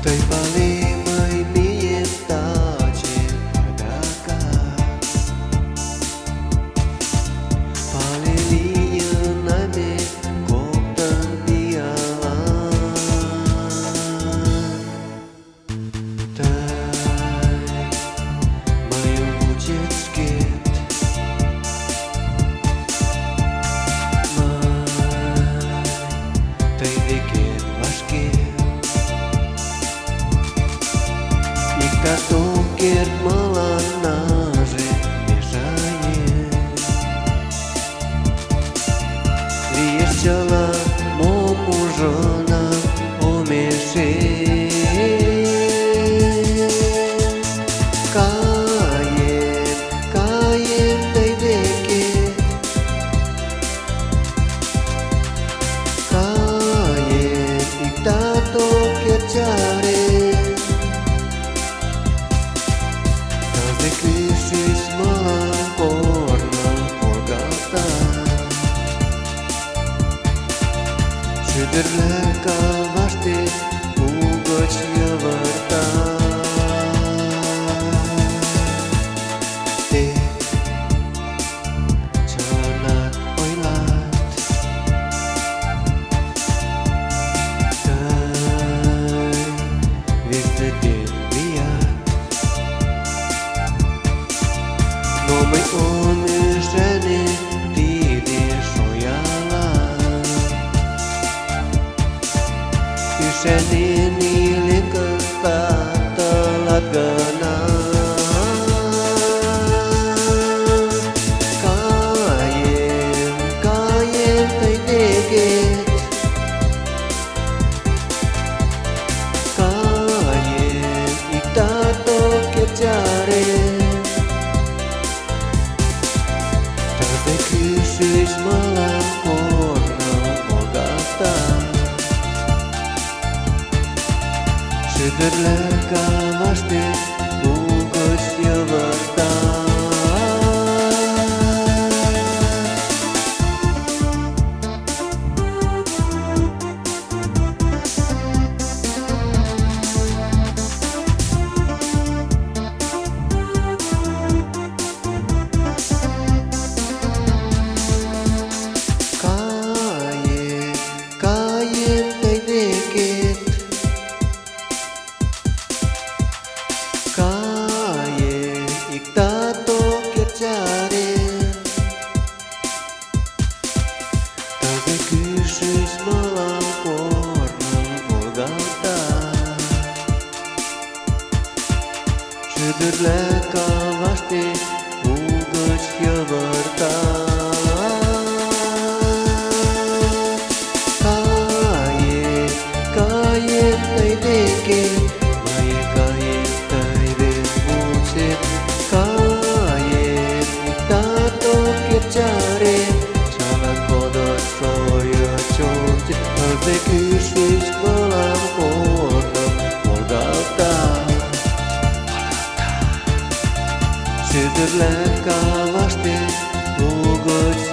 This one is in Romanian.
Tej palimaj mi tace padakas Paliliya name koktan dialan Tej mają ucieczkiet Tej wieket vasket Katokir melanare biasanya Весело мому жена умеше Каем тайдекет Каем иктато керчаре Krisis malam porno Golgata Sederleka vaste Ugočja vrta Te Čalat ojlat Taj Viste din liat Но мы умежены тебе шояла Ишенini likata telat gana Kayem tay deket Kayem itato kerjare Krisis malam porno Golgata Sederleka vaste Ugočja vrta Kayem tay deket Kayem iktato kerjare Tapi krisis malam porno Golgata Sederleka vaste Ugočja vrta Kayem tay deket Kayem tay demucet Kayem itato kerjare Jalan kodot soya conce Halde krisis malam porno Golgata Sederleka vaste Ugočja